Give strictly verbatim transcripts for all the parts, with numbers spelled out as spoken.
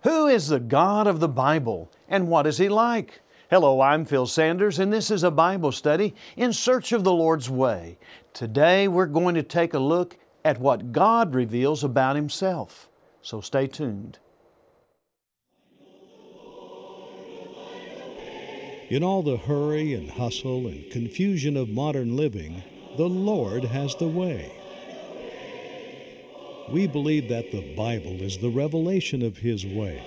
Who is the God of the Bible, and what is He like? Hello, I'm Phil Sanders, and this is a Bible study in search of the Lord's way. Today we're going to take a look at what God reveals about Himself. So stay tuned. In all the hurry and hustle and confusion of modern living, the Lord has the way. We believe that the Bible is the revelation of His way.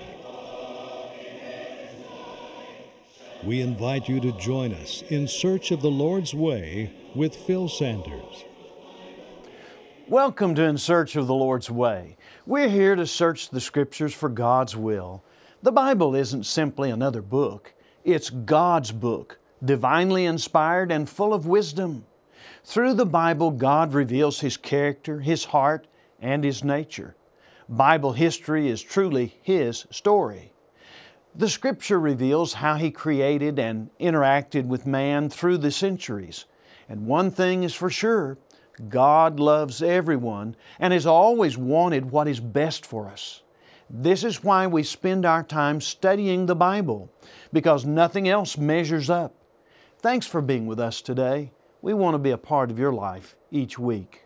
We invite you to join us in search of the Lord's way with Phil Sanders. Welcome to In Search of the Lord's Way. We're here to search the Scriptures for God's will. The Bible isn't simply another book. It's God's book, divinely inspired and full of wisdom. Through the Bible, God reveals His character, His heart, and His nature. Bible history is truly His story. The Scripture reveals how He created and interacted with man through the centuries. And one thing is for sure, God loves everyone and has always wanted what is best for us. This is why we spend our time studying the Bible, because nothing else measures up. Thanks for being with us today. We want to be a part of your life each week.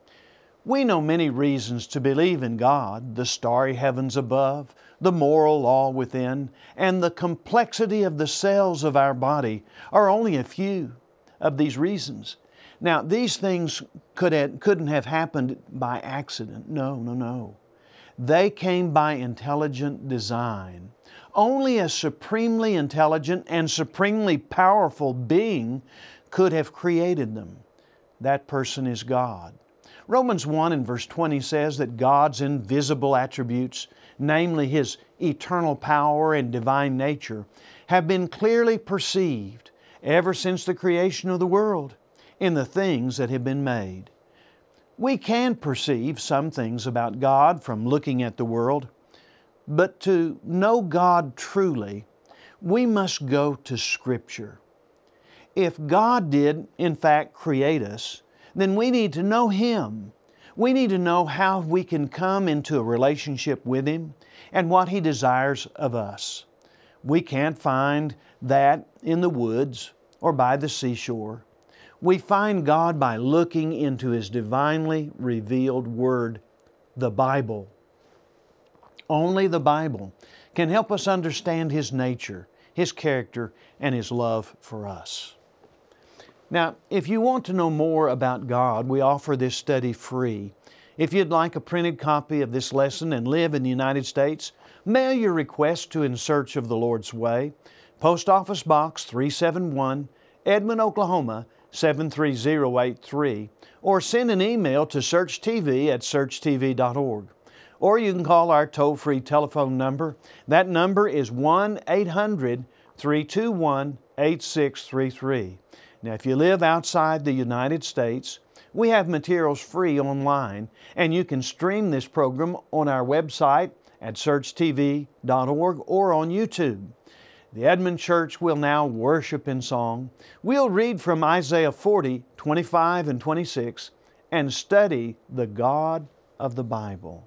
We know many reasons to believe in God: the starry heavens above, the moral law within, and the complexity of the cells of our body are only a few of these reasons. Now, these things could have, couldn't have happened by accident. No, no, no. They came by intelligent design. Only a supremely intelligent and supremely powerful being could have created them. That person is God. Romans one and verse twenty says that God's invisible attributes, namely His eternal power and divine nature, have been clearly perceived ever since the creation of the world in the things that have been made. We can perceive some things about God from looking at the world, but to know God truly, we must go to Scripture. If God did, in fact, create us, then we need to know Him. We need to know how we can come into a relationship with Him and what He desires of us. We can't find that in the woods or by the seashore. We find God by looking into His divinely revealed Word, the Bible. Only the Bible can help us understand His nature, His character, and His love for us. Now, if you want to know more about God, we offer this study free. If you'd like a printed copy of this lesson and live in the United States, mail your request to In Search of the Lord's Way, Post Office Box three seventy-one, Edmond, Oklahoma, seven three zero eight three, or send an email to search T V at search T V dot org. Or you can call our toll-free telephone number. That number is one eight hundred, three two one, eight six three three. Now, if you live outside the United States, we have materials free online, and you can stream this program on our website at search T V dot org or on YouTube. The Edmond Church will now worship in song. We'll read from Isaiah forty, twenty-five and twenty-six, and study the God of the Bible.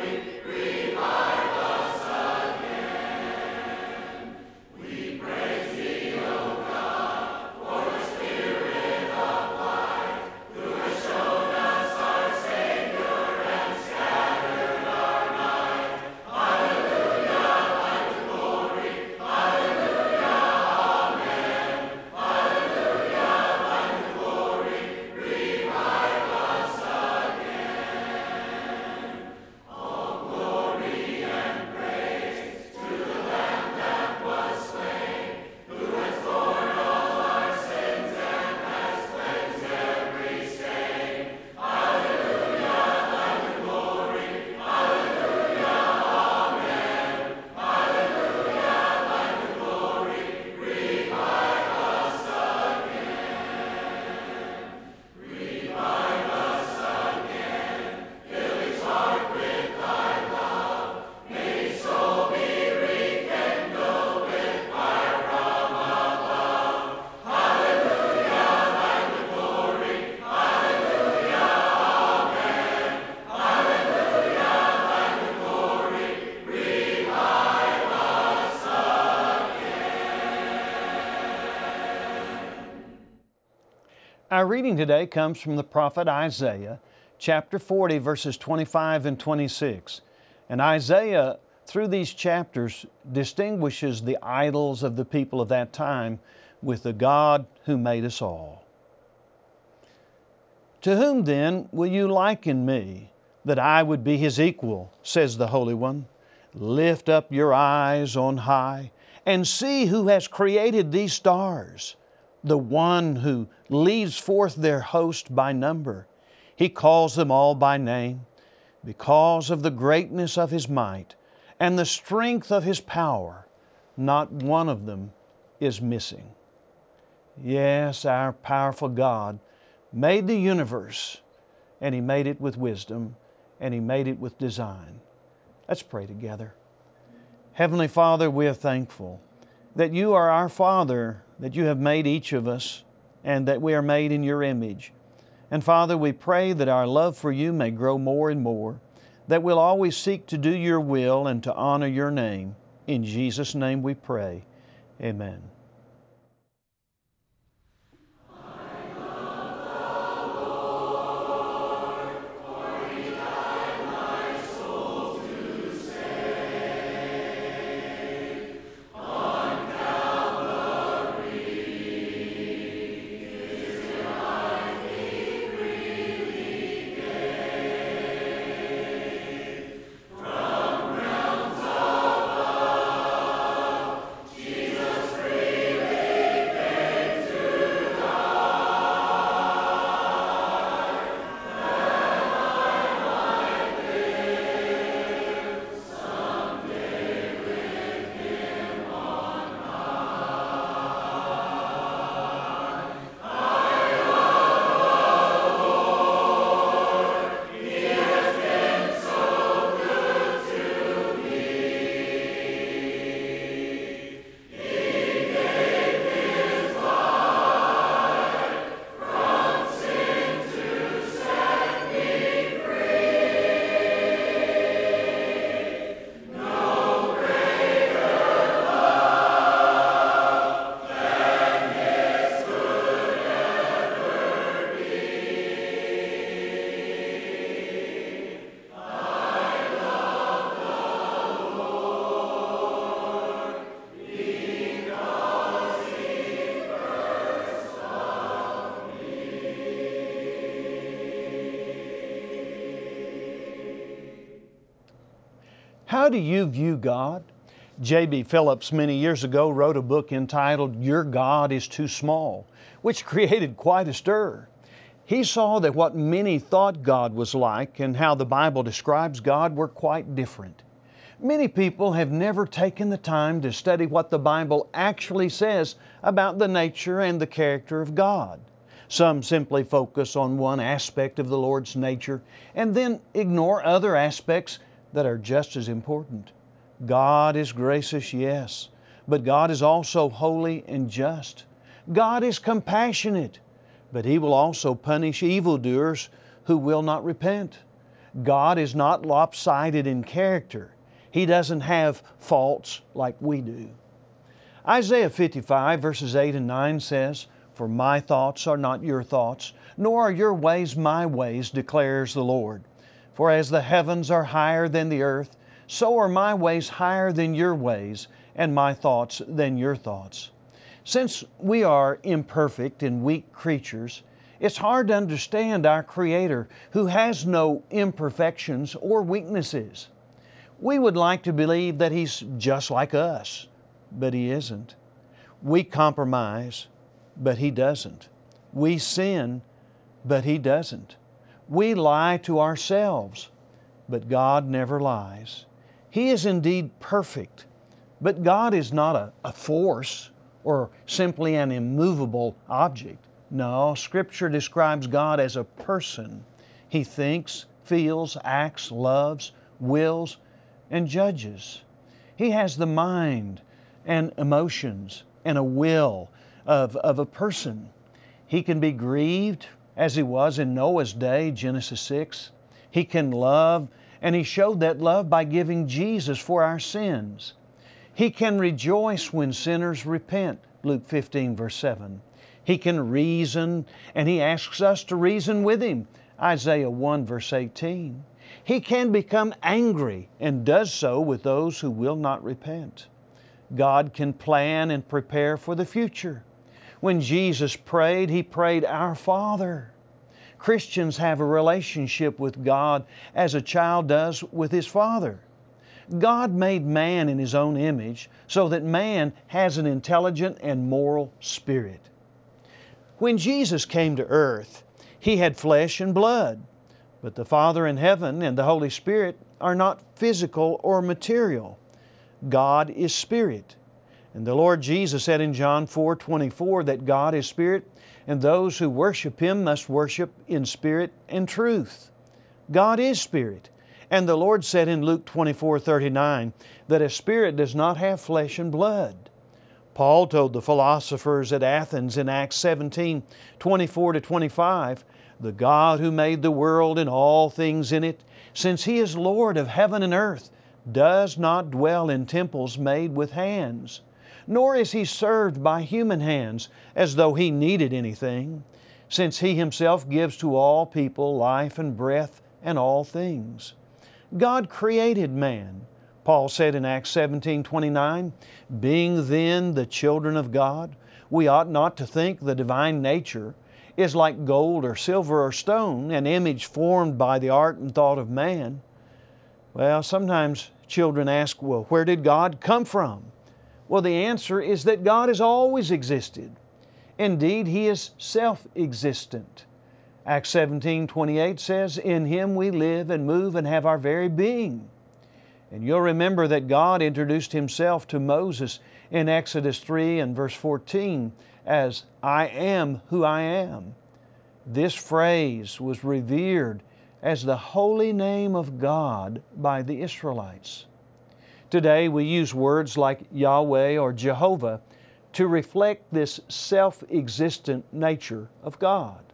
Praise Our reading today comes from the prophet Isaiah, chapter forty, verses twenty-five and twenty-six. And Isaiah, through these chapters, distinguishes the idols of the people of that time with the God who made us all. To whom then will you liken me, that I would be His equal, says the Holy One? Lift up your eyes on high, and see who has created these stars, the one who leads forth their host by number. He calls them all by name, because of the greatness of His might and the strength of His power. Not one of them is missing. Yes, our powerful God made the universe, and He made it with wisdom, and He made it with design. Let's pray together. Heavenly Father, we are thankful that You are our Father, that You have made each of us, and that we are made in Your image. And Father, we pray that our love for You may grow more and more, that we'll always seek to do Your will and to honor Your name. In Jesus' name we pray. Amen. How do you view God? J B Phillips many years ago wrote a book entitled Your God is Too Small, which created quite a stir. He saw that what many thought God was like and how the Bible describes God were quite different. Many people have never taken the time to study what the Bible actually says about the nature and the character of God. Some simply focus on one aspect of the Lord's nature and then ignore other aspects that are just as important. God is gracious, yes, but God is also holy and just. God is compassionate, but He will also punish evildoers who will not repent. God is not lopsided in character. He doesn't have faults like we do. Isaiah fifty-five verses eight and nine says, "For my thoughts are not your thoughts, nor are your ways my ways, declares the Lord. For as the heavens are higher than the earth, so are my ways higher than your ways, and my thoughts than your thoughts." Since we are imperfect and weak creatures, it's hard to understand our Creator who has no imperfections or weaknesses. We would like to believe that He's just like us, but He isn't. We compromise, but He doesn't. We sin, but He doesn't. We lie to ourselves, but God never lies. He is indeed perfect, but God is not a, a force or simply an immovable object. No, Scripture describes God as a person. He thinks, feels, acts, loves, wills, and judges. He has the mind and emotions and a will of, of a person. He can be grieved, as He was in Noah's day, Genesis six. He can love, and He showed that love by giving Jesus for our sins. He can rejoice when sinners repent, Luke fifteen verse seven. He can reason, and He asks us to reason with Him. Isaiah one verse eighteen. He can become angry and does so with those who will not repent. God can plan and prepare for the future. When Jesus prayed, He prayed, "Our Father." Christians have a relationship with God as a child does with his father. God made man in His own image so that man has an intelligent and moral spirit. When Jesus came to earth, He had flesh and blood, but the Father in heaven and the Holy Spirit are not physical or material. God is Spirit. And the Lord Jesus said in John four twenty-four that God is Spirit, and those who worship Him must worship in spirit and truth. God is Spirit. And the Lord said in Luke twenty-four thirty-nine that a spirit does not have flesh and blood. Paul told the philosophers at Athens in Acts seventeen twenty-four to twenty-five, "The God who made the world and all things in it, since He is Lord of heaven and earth, does not dwell in temples made with hands, nor is He served by human hands as though He needed anything, since He Himself gives to all people life and breath and all things." God created man. Paul said in Acts seventeen twenty-nine, "Being then the children of God, we ought not to think the divine nature is like gold or silver or stone, an image formed by the art and thought of man." Well, sometimes children ask, well, where did God come from? Well, the answer is that God has always existed. Indeed, He is self-existent. Acts seventeen twenty-eight says, "In Him we live and move and have our very being." And you'll remember that God introduced Himself to Moses in Exodus three and verse fourteen as, "I am who I am." This phrase was revered as the holy name of God by the Israelites. Today we use words like Yahweh or Jehovah to reflect this self-existent nature of God.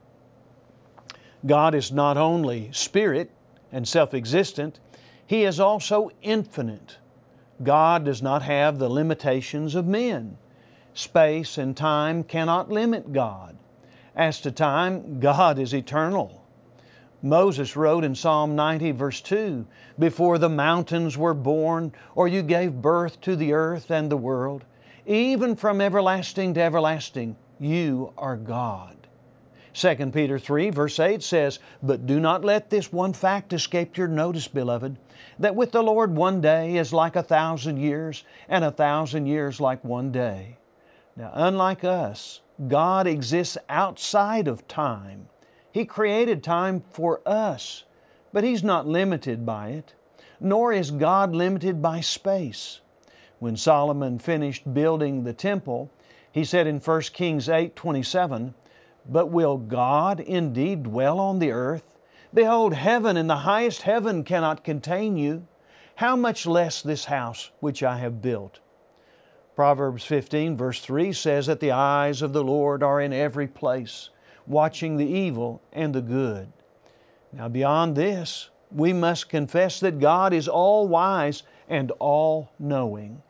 God is not only Spirit and self-existent, He is also infinite. God does not have the limitations of men. Space and time cannot limit God. As to time, God is eternal. Moses wrote in Psalm ninety verse two, "Before the mountains were born, or you gave birth to the earth and the world, even from everlasting to everlasting, you are God." Second Peter three verse eight says, "But do not let this one fact escape your notice, beloved, that with the Lord one day is like a thousand years, and a thousand years like one day." Now, unlike us, God exists outside of time. He created time for us, but He's not limited by it, nor is God limited by space. When Solomon finished building the temple, he said in First Kings eight twenty-seven, "But will God indeed dwell on the earth? Behold, heaven and the highest heaven cannot contain you. How much less this house which I have built?" Proverbs fifteen verse three says that the eyes of the Lord are in every place, watching the evil and the good. Now beyond this, we must confess that God is all-wise and all-knowing.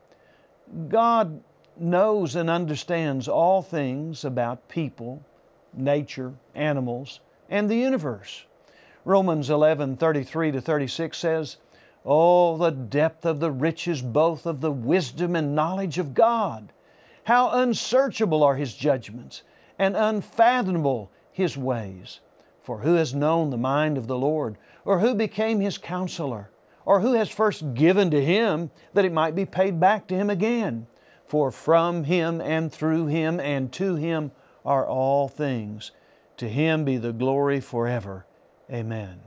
God knows and understands all things about people, nature, animals, and the universe. Romans eleven thirty-three to thirty-six says, "Oh, the depth of the riches both of the wisdom and knowledge of God! How unsearchable are His judgments, and unfathomable His ways! For who has known the mind of the Lord, or who became His counselor, or who has first given to Him that it might be paid back to Him again? For from Him and through Him and to Him are all things. To Him be the glory forever. Amen."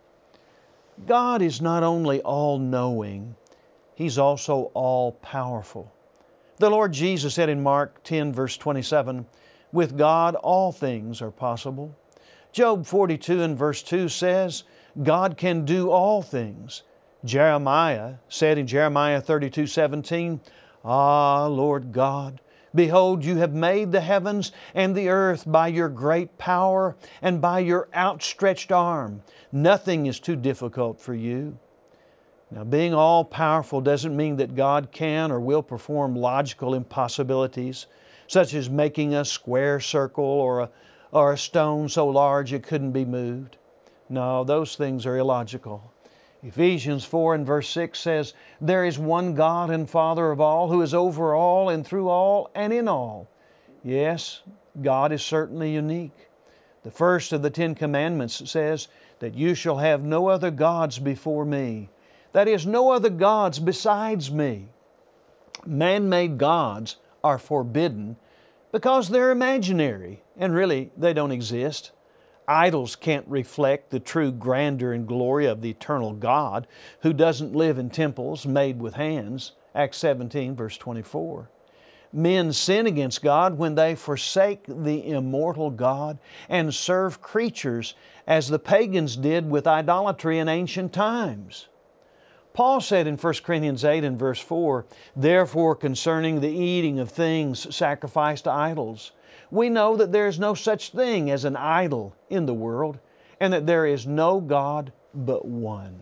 God is not only all-knowing, He's also all-powerful. The Lord Jesus said in Mark ten verse twenty-seven, "With God all things are possible." Job forty-two and verse two says, God can do all things. Jeremiah said in Jeremiah thirty-two seventeen, "Ah, Lord God, behold, you have made the heavens and the earth by your great power and by your outstretched arm. Nothing is too difficult for you." Now, being all-powerful doesn't mean that God can or will perform logical impossibilities, such as making a square circle or a, or a stone so large it couldn't be moved. No, those things are illogical. Ephesians four and verse six says, "There is one God and Father of all, who is over all and through all and in all." Yes, God is certainly unique. The first of the Ten Commandments says that you shall have no other gods before me. That is, no other gods besides me. Man-made gods are forbidden because they're imaginary and really they don't exist. Idols can't reflect the true grandeur and glory of the eternal God who doesn't live in temples made with hands. Acts seventeen verse twenty-four. Men sin against God when they forsake the immortal God and serve creatures as the pagans did with idolatry in ancient times. Paul said in First Corinthians eight and verse four, "Therefore concerning the eating of things sacrificed to idols, we know that there is no such thing as an idol in the world, and that there is no God but one."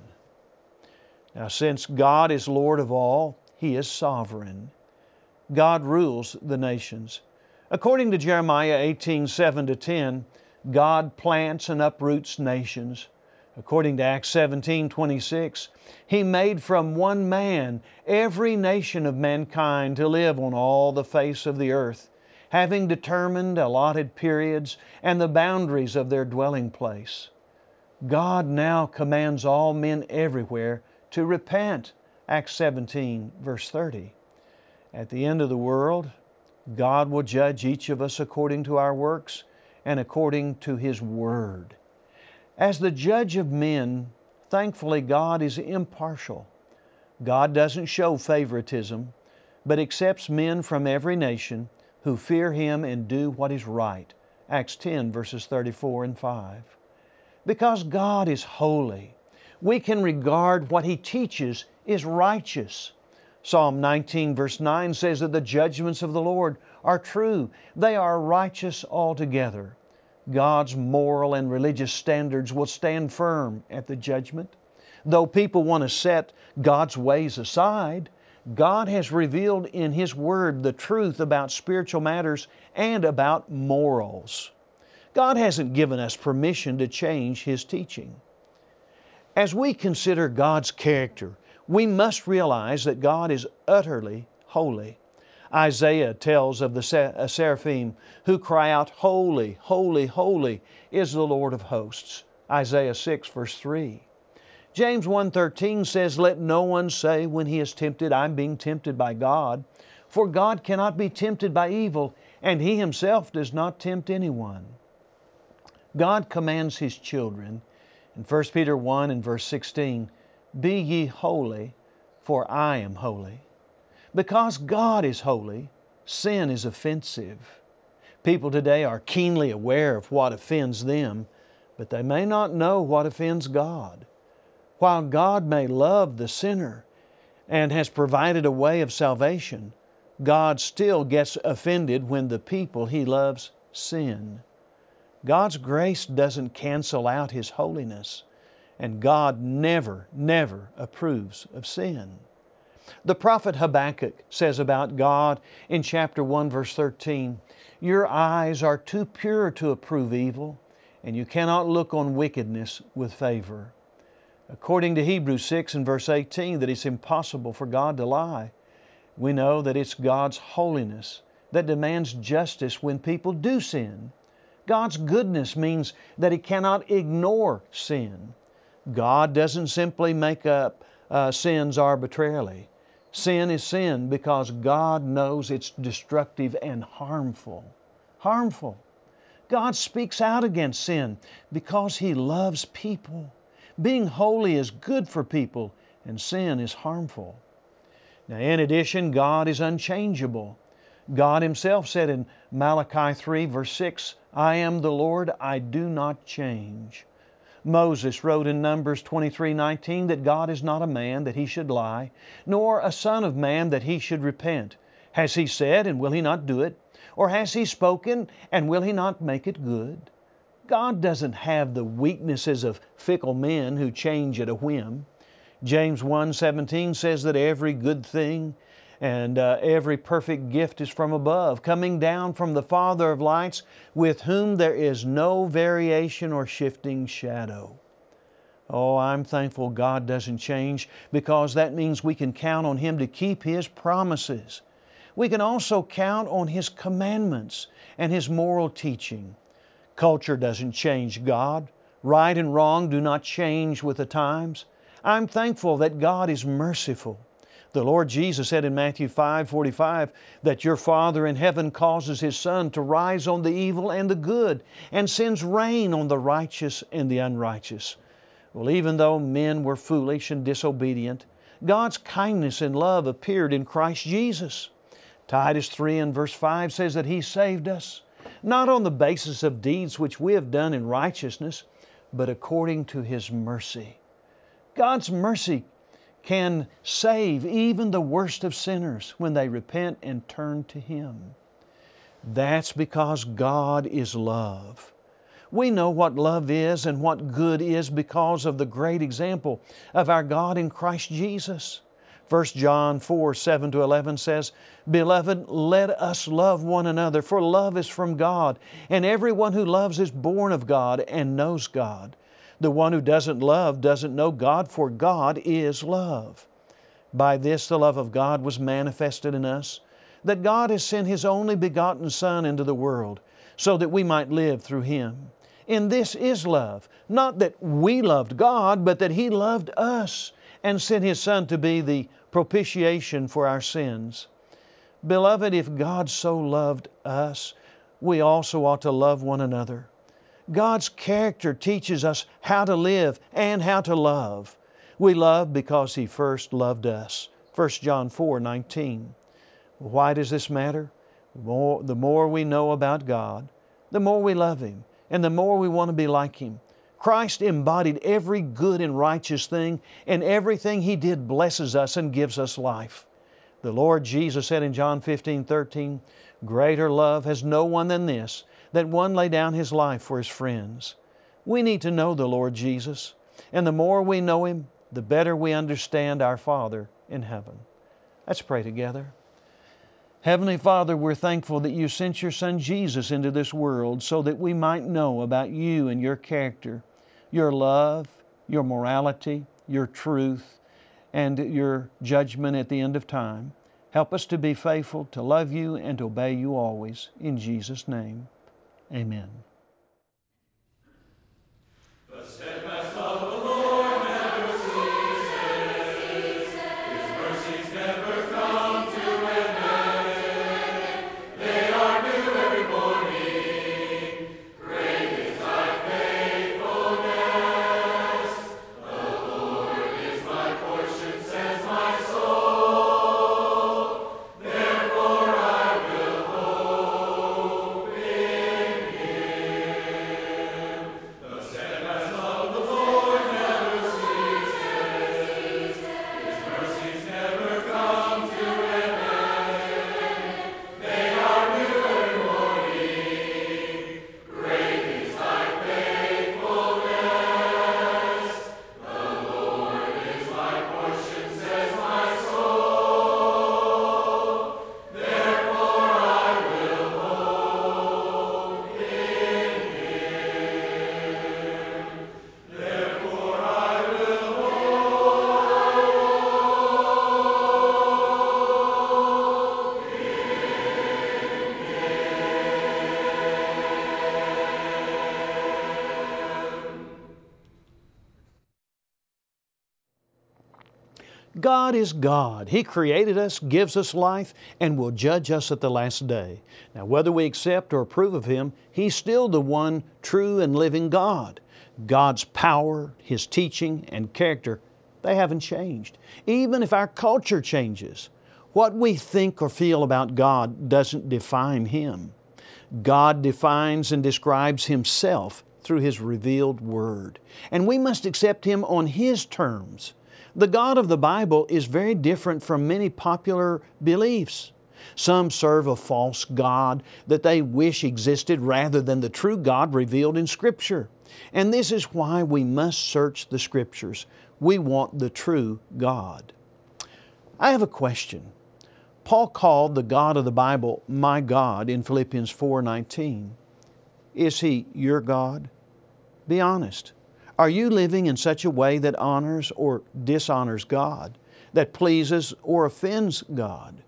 Now, since God is Lord of all, He is sovereign. God rules the nations. According to Jeremiah eighteen, seven to ten, God plants and uproots nations. According to Acts seventeen, twenty-six, He made from one man every nation of mankind to live on all the face of the earth, having determined allotted periods and the boundaries of their dwelling place. God now commands all men everywhere to repent. Acts seventeen, verse thirty. At the end of the world, God will judge each of us according to our works and according to His Word. As the judge of men, thankfully God is impartial. God doesn't show favoritism, but accepts men from every nation who fear Him and do what is right. Acts ten, verses thirty-four and five. Because God is holy, we can regard what He teaches is righteous. Psalm nineteen, verse nine says that the judgments of the Lord are true. They are righteous altogether. God's moral and religious standards will stand firm at the judgment. Though people want to set God's ways aside, God has revealed in His Word the truth about spiritual matters and about morals. God hasn't given us permission to change His teaching. As we consider God's character, we must realize that God is utterly holy. Isaiah tells of the seraphim who cry out, "Holy, holy, holy is the Lord of hosts." Isaiah six, verse three. James one thirteen says, "Let no one say when he is tempted, I'm being tempted by God. For God cannot be tempted by evil, and He Himself does not tempt anyone." God commands His children in First Peter one and verse sixteen, "Be ye holy, for I am holy." Because God is holy, sin is offensive. People today are keenly aware of what offends them, but they may not know what offends God. While God may love the sinner and has provided a way of salvation, God still gets offended when the people He loves sin. God's grace doesn't cancel out His holiness, and God never, never approves of sin. The prophet Habakkuk says about God in chapter one, verse thirteen, "Your eyes are too pure to approve evil, and you cannot look on wickedness with favor." According to Hebrews six and verse eighteen, that it's impossible for God to lie. We know that it's God's holiness that demands justice when people do sin. God's goodness means that He cannot ignore sin. God doesn't simply make up uh, sins arbitrarily. Sin is sin because God knows it's destructive and harmful. Harmful. God speaks out against sin because He loves people. Being holy is good for people, and sin is harmful. Now, in addition, God is unchangeable. God Himself said in Malachi three, verse six, "I am the Lord, I do not change." Moses wrote in Numbers twenty-three nineteen that God is not a man that He should lie, nor a son of man that He should repent. Has He said, and will He not do it? Or has He spoken, and will He not make it good? God doesn't have the weaknesses of fickle men who change at a whim. James one seventeen says that every good thing And uh, every perfect gift is from above, coming down from the Father of lights, with whom there is no variation or shifting shadow. Oh, I'm thankful God doesn't change, because that means we can count on Him to keep His promises. We can also count on His commandments and His moral teaching. Culture doesn't change God. Right and wrong do not change with the times. I'm thankful that God is merciful. The Lord Jesus said in Matthew five forty-five that your Father in heaven causes His sun to rise on the evil and the good, and sends rain on the righteous and the unrighteous. Well, even though men were foolish and disobedient, God's kindness and love appeared in Christ Jesus. Titus three and verse five says that He saved us, not on the basis of deeds which we have done in righteousness, but according to His mercy. God's mercy can save even the worst of sinners when they repent and turn to Him. That's because God is love. We know what love is and what good is because of the great example of our God in Christ Jesus. First John four, seven to eleven says, Beloved, let us love one another, for love is from God, and everyone who loves is born of God and knows God. The one who doesn't love doesn't know God, for God is love. By this the love of God was manifested in us, that God has sent His only begotten Son into the world, so that we might live through Him. In this is love, not that we loved God, but that He loved us and sent His Son to be the propitiation for our sins. Beloved, if God so loved us, we also ought to love one another. God's character teaches us how to live and how to love. We love because He first loved us. First John four nineteen. Why does this matter? The more, the more we know about God, the more we love Him, and the more we want to be like Him. Christ embodied every good and righteous thing, and everything He did blesses us and gives us life. The Lord Jesus said in John fifteen thirteen, Greater love has no one than this, that one lay down His life for His friends. We need to know the Lord Jesus, and the more we know Him, the better we understand our Father in heaven. Let's pray together. Heavenly Father, we're thankful that You sent Your Son Jesus into this world so that we might know about You and Your character, Your love, Your morality, Your truth, and Your judgment at the end of time. Help us to be faithful, to love You, and to obey You always. In Jesus' name, amen. The steadfast love of the Lord never ceases. His mercies never come to an end. They are new every morning. Great is Thy faithfulness. The Lord is my portion, says my soul. Therefore I will hope in Him. The steadfast love of the Lord never ceases. His mercies never come to an end. They are new every morning. Great is Thy faithfulness. The Lord is my portion, says my soul. Therefore I will hope in Him. Therefore I will hope in God is God. He created us, gives us life, and will judge us at the last day. Now, whether we accept or approve of Him, He's still the one true and living God. God's power, His teaching, and character, they haven't changed. Even if our culture changes, what we think or feel about God doesn't define Him. God defines and describes Himself through His revealed Word, and we must accept Him on His terms. The God of the Bible is very different from many popular beliefs. Some serve a false God that they wish existed rather than the true God revealed in Scripture. And this is why we must search the Scriptures. We want the true God. I have a question. Paul called the God of the Bible my God in Philippians four nineteen. Is He your God? Be honest. Are you living in such a way that honors or dishonors God, that pleases or offends God?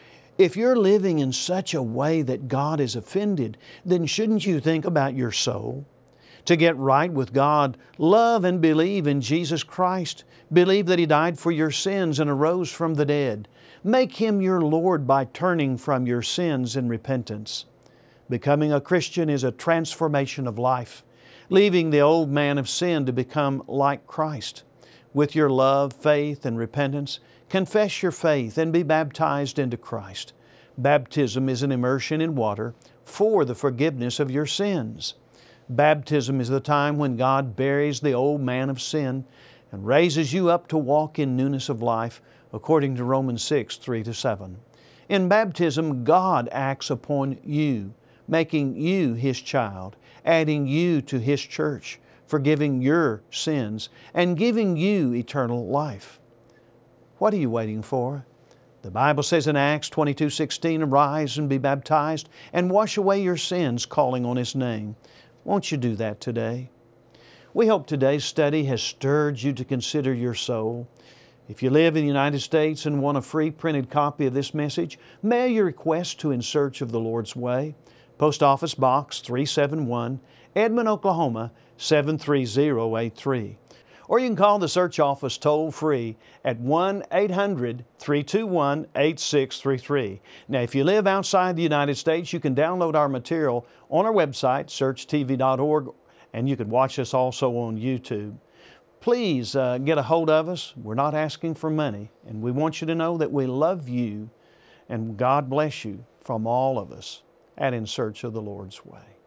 If you're living in such a way that God is offended, then shouldn't you think about your soul? To get right with God, love and believe in Jesus Christ. Believe that He died for your sins and arose from the dead. Make Him your Lord by turning from your sins in repentance. Becoming a Christian is a transformation of life, leaving the old man of sin to become like Christ. With your love, faith, and repentance, confess your faith and be baptized into Christ. Baptism is an immersion in water for the forgiveness of your sins. Baptism is the time when God buries the old man of sin and raises you up to walk in newness of life, according to Romans six, three to seven. In baptism, God acts upon you, making you His child, adding you to His church, forgiving your sins, and giving you eternal life. What are you waiting for? The Bible says in Acts twenty-two sixteen, "Arise and be baptized and wash away your sins, calling on His name." Won't you do that today? We hope today's study has stirred you to consider your soul. If you live in the United States and want a free printed copy of this message, mail your request to In Search of the Lord's Way, Post Office Box three seventy-one, Edmond, Oklahoma seven three zero eight three. Or you can call the search office toll-free at one eight hundred, three two one, eight six three three. Now, if you live outside the United States, you can download our material on our website, search T V dot org, and you can watch us also on YouTube. Please uh, get a hold of us. We're not asking for money, and we want you to know that we love you, and God bless you from all of us at In Search of the Lord's Way.